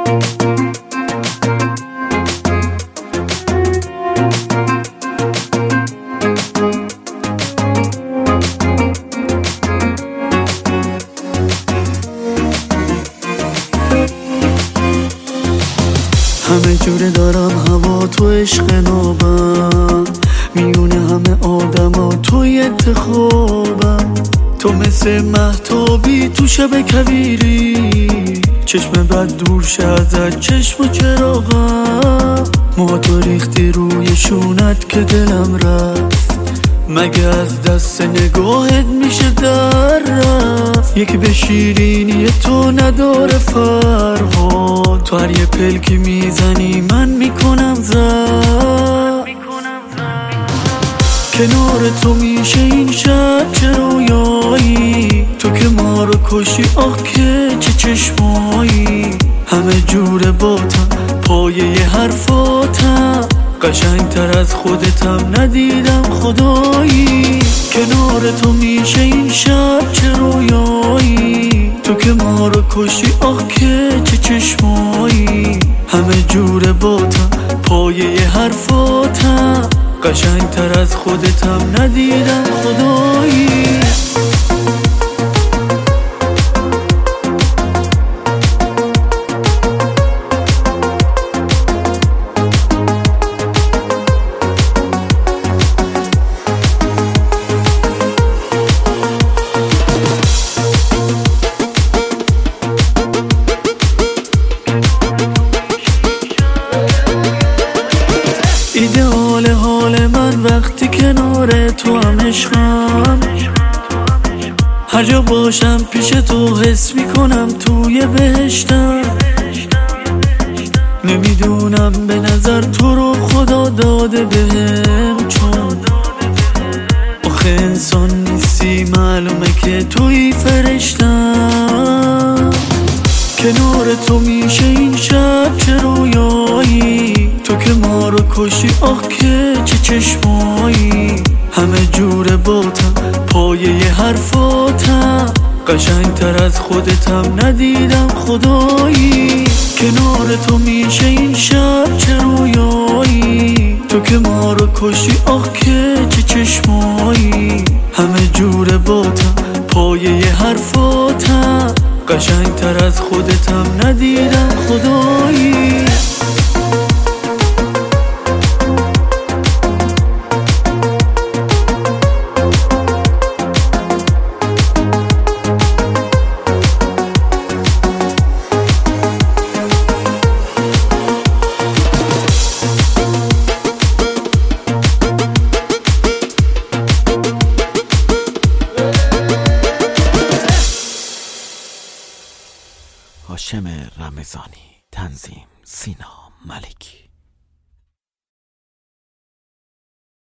همه جوره دارم هوا تو عشق نابم، میونه همه آدم توی انتخابم. تو مثل مهتابی تو شب کویری، چشم بد دور شه ازت چشم و چراغم. موها تو ریختی روی شونت که دلم رفت، مگه از دست نگاهت میشه در رفت؟ یکی به شیرینی تو نداره فرهاد، تو هر یه پلکی میزنی من میکنم زد. کنار تو میشه این شب چه رویایی، تو که ما رو کشی آخ که چه چشمایی. همه جور باتم پایه حرفاتم، قشنگتر از خودتم ندیدم خدایی. کنار تو میشه این شب چه رویایی، تو که ما رو کشی آخ که چه چشمایی. همه جور باتم پایه حرفاتم، قشنگتر از خودتم ندیدم خدایی. ایدئال حال من وقتی کنار تو هم عشقم، هر جا باشم پیش تو حس میکنم توی بهشتم. نمیدونم به نظر تو رو خدا داده بهم، چون آخه انسان نیستی معلومه که توی فرشتم. کنار تو میشه این شب چه رویایی، تو که ما رو کشی آخ که چه چشمایی. همه جور باتم پایه حرفاتم، قشنگتر از خودتم ندیدم خدایی. کنار تو میشه این شب چه رویایی، تو که ما رو کشی آخ که چه چشمایی. همه جور باتم پایه حرفاتم، قشنگتر از خودتم ندیدم خدایی. هاشم رمضانی، تنظیم سینا ملکی.